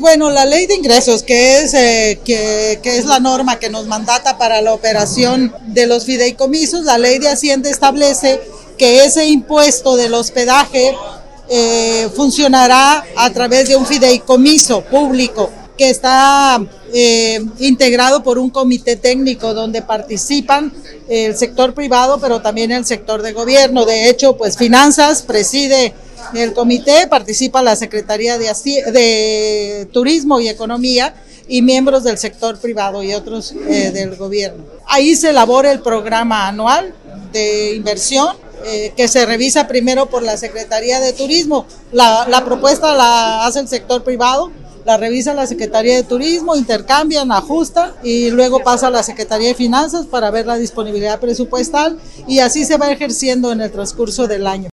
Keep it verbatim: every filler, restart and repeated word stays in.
Bueno, la ley de ingresos, que es, eh, que, que es la norma que nos mandata para la operación de los fideicomisos, la ley de Hacienda establece que ese impuesto del hospedaje eh, funcionará a través de un fideicomiso público que está eh, integrado por un comité técnico donde participan el sector privado, pero también el sector de gobierno. De hecho, pues Finanzas preside el comité, participa la Secretaría de, de Turismo y Economía y miembros del sector privado y otros eh, del gobierno. Ahí se elabora el programa anual de inversión, eh, que se revisa primero por la Secretaría de Turismo. La, la propuesta la hace el sector privado, la revisa la Secretaría de Turismo, intercambian, ajustan y luego pasa a la Secretaría de Finanzas para ver la disponibilidad presupuestal y así se va ejerciendo en el transcurso del año.